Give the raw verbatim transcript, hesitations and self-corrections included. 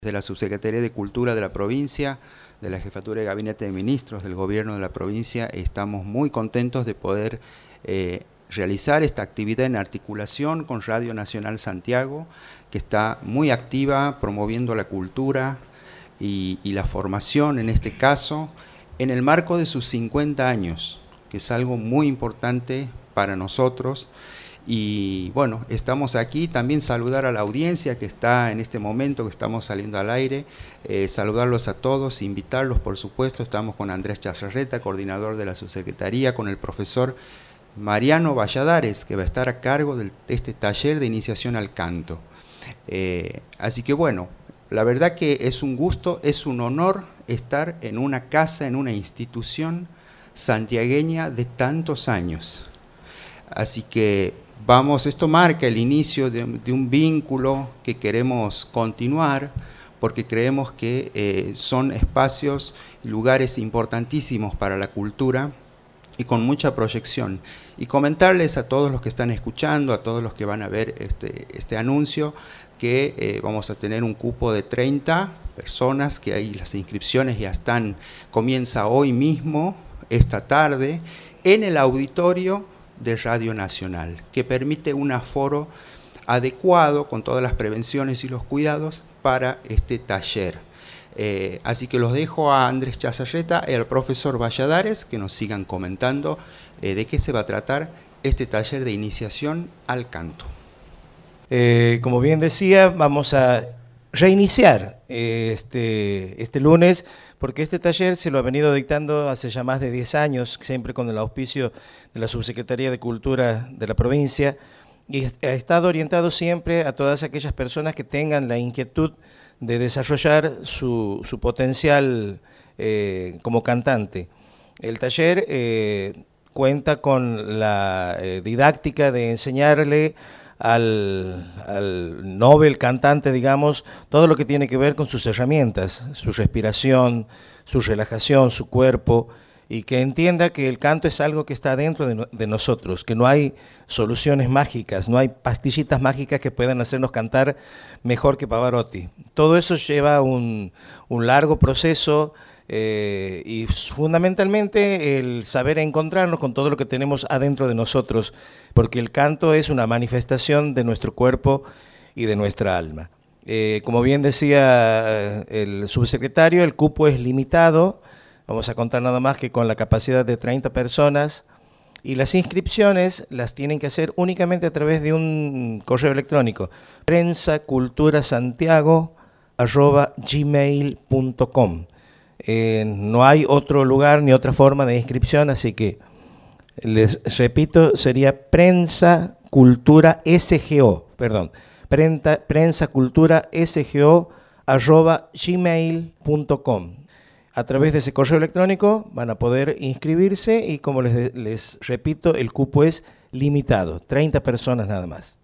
De la Subsecretaría de Cultura de la provincia, de la Jefatura de Gabinete de Ministros del Gobierno de la provincia, estamos muy contentos de poder eh, realizar esta actividad en articulación con Radio Nacional Santiago, que está muy activa promoviendo la cultura y, y la formación, en este caso, en el marco de sus cincuenta años, que es algo muy importante para nosotros. Y bueno, estamos aquí, también saludar a la audiencia que está en este momento, que estamos saliendo al aire, eh, saludarlos a todos, invitarlos por supuesto. Estamos con Andrés Chazarreta, coordinador de la subsecretaría, con el profesor Mariano Valladares, que va a estar a cargo de este taller de iniciación al canto. Eh, así que bueno, la verdad que es un gusto, es un honor estar en una casa, en una institución santiagueña de tantos años. Así que vamos, esto marca el inicio de, de un vínculo que queremos continuar, porque creemos que eh, son espacios y lugares importantísimos para la cultura y con mucha proyección. Y comentarles a todos los que están escuchando, a todos los que van a ver este, este anuncio, que eh, vamos a tener un cupo de treinta personas, que ahí las inscripciones ya están, comienza hoy mismo, esta tarde, en el auditorio de Radio Nacional, que permite un aforo adecuado con todas las prevenciones y los cuidados para este taller. Eh, así que los dejo a Andrés Chazarreta y al profesor Valladares que nos sigan comentando eh, de qué se va a tratar este taller de iniciación al canto. Eh, como bien decía, vamos a reiniciar eh, este, este lunes, porque este taller se lo ha venido dictando hace ya más de diez años, siempre con el auspicio de la Subsecretaría de Cultura de la provincia, y ha estado orientado siempre a todas aquellas personas que tengan la inquietud de desarrollar su, su potencial eh, como cantante. El taller eh, cuenta con la eh, didáctica de enseñarle Al, al Nobel cantante, digamos, todo lo que tiene que ver con sus herramientas, su respiración, su relajación, su cuerpo, y que entienda que el canto es algo que está dentro de, no, de nosotros, que no hay soluciones mágicas, no hay pastillitas mágicas que puedan hacernos cantar mejor que Pavarotti. Todo eso lleva un, un largo proceso eh, y fundamentalmente el saber encontrarnos con todo lo que tenemos adentro de nosotros, porque el canto es una manifestación de nuestro cuerpo y de nuestra alma. Eh, como bien decía el subsecretario, el cupo es limitado, vamos a contar nada más que con la capacidad de treinta personas, y las inscripciones las tienen que hacer únicamente a través de un correo electrónico, prensa cultura santiago arroba gmail punto com. Eh, no hay otro lugar ni otra forma de inscripción, así que les repito, sería prensa cultura sgo, perdón, prensa, prensa cultura sgo arroba gmail punto com. A través de ese correo electrónico van a poder inscribirse y, como les, les repito, el cupo es limitado, treinta personas nada más.